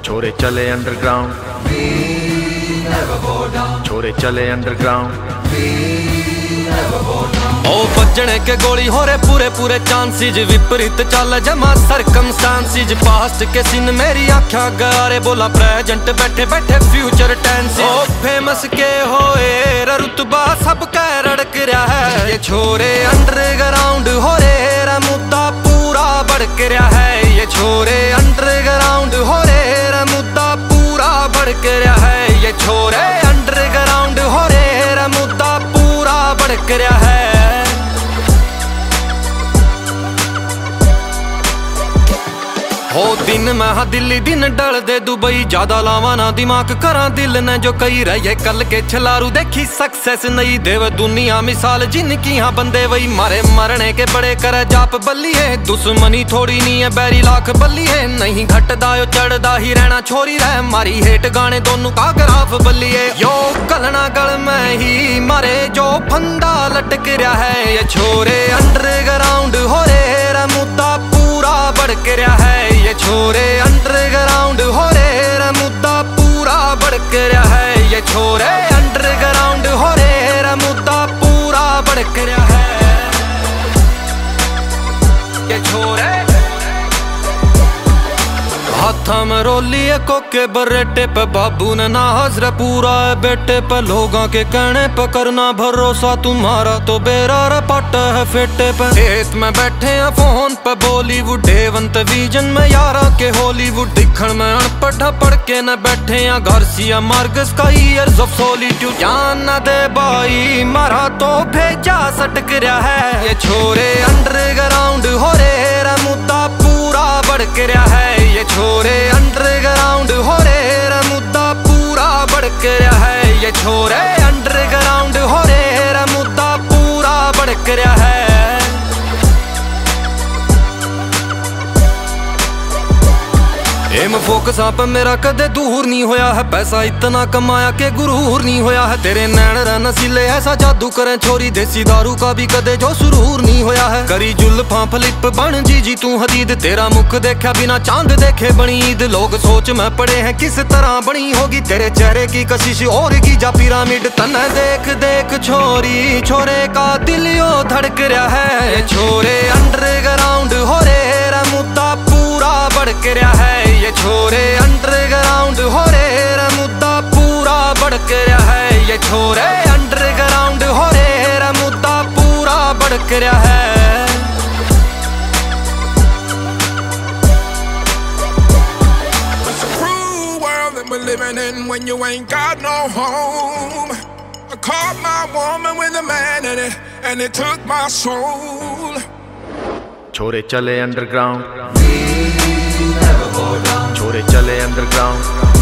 छोरे चले अंडरग्राउंड, छोरे चले अंडरग्राउंड। ओ बजने के गोली हो रे पूरे पूरे चांसेज, विपरीत चल जमा सरकमस्टांसेज। पास्ट के सीन मेरी आँखा गारे, बोला प्रेजेंट बैठे बैठे फ्यूचर टेंस। ओ फेमस के होए रुतबा सब कह रड़क रहा है, ये छोरे अंडरग्राउंड हो रे मुद्दा पूरा भड़क रहा है। ये छोरे अंडरग्राउंड हो रे मुद्दा पूरा भड़क रहा है। ये छोरे अंडरग्राउंड हो रे मुद्दा पूरा भड़क रहा है। हो दिन मैं हाँ दिल्ली दिन डल दे दुबई, ज्यादा लावा ना दिमाग करा दिल ने जो कई रहे कल के छलारू। देखी सक्सेस नहीं देव दुनिया मिसाल जिनकी हाँ बंदे वही मारे मरने के बड़े करे जाप बल्ली है। दुश्मनी थोड़ी नहीं है बैरी लाख बल्ली है, नहीं घटदा यो चढ़दा ही रहना छोरी रह। मारी हेट गाने दोनों का ग्राफ बल्ली है, यो गलना गल में ही मारे जो फंदा लटक रहा है। ये छोरे अंडरग्राउंड हो रे मुद्दा पूरा भड़क रहा है। ये छोरे अंडरग्राउंड हो रे मुद्दा पूरा भड़क रहा है। ये छोरे अंडरग्राउंड हो रे मुद्दा पूरा भड़क रहा है। ये छोरे हाथा में रोली है कोके बरेटे पे, बाबू ने ना हजर पूरा है बेटे पे। लोगों के कहने पे करना भरोसा, तुम्हारा तो बेरा रपट है फेटे पे। खेत में बैठे हैं फोन पे बॉलीवुड, हेवंत विजन में यारा के हॉलीवुड। दिखण में अनपढ़ पढ़ के न बैठे हैं गार्सिया मार्गस का ईयर्स ऑफ सॉलिट्यूड। जान न दे भाई मारा तो भेजा सटक रहा है। ये छोरे अंडरग्राउंड हो रे मुद्दा पूरा भड़क रहा है। ये छोरे अंडरग्राउंड हो रे मुद्दा पूरा भड़क रहा है। ये छोरे अंडरग्राउंड हो रे मुद्दा पूरा भड़क रहा है। एम फोकस आप मेरा कदे दूर नहीं होया है, पैसा इतना कमाया के गुरूर नहीं होया है। तेरे नैन नसीले ऐसा जादू करें छोरी, देसी दारू का भी कदे जो सुरूर नहीं होया है। करी जुल्फां फ्लिप बन जी तू हदीद, तेरा मुख देखा बिना चांद देखे बनी ईद। लोग सोच में पड़े हैं किस तरह बनी होगी तेरे चेहरे की कशिश और की जा पिरामिड। तन्ने देख देख छोरी छोरे का दिल यो धड़क रहा है। ये छोरे अंडरग्राउंड हो रे मुद्दा पूरा भड़क रहा है। ये छोरे अंडरग्राउंड हो रे मुद्दा पूरा भड़क रहा है। ये छोरे अंडरग्राउंड हो रे मुद्दा पूरा भड़क रहा है। It's a cruel world that we're living in when you ain't got no home. I caught my woman with a man in it and it took my soul. छोरे चले अंडरग्राउंड, छोरे चले अंडरग्राउंड।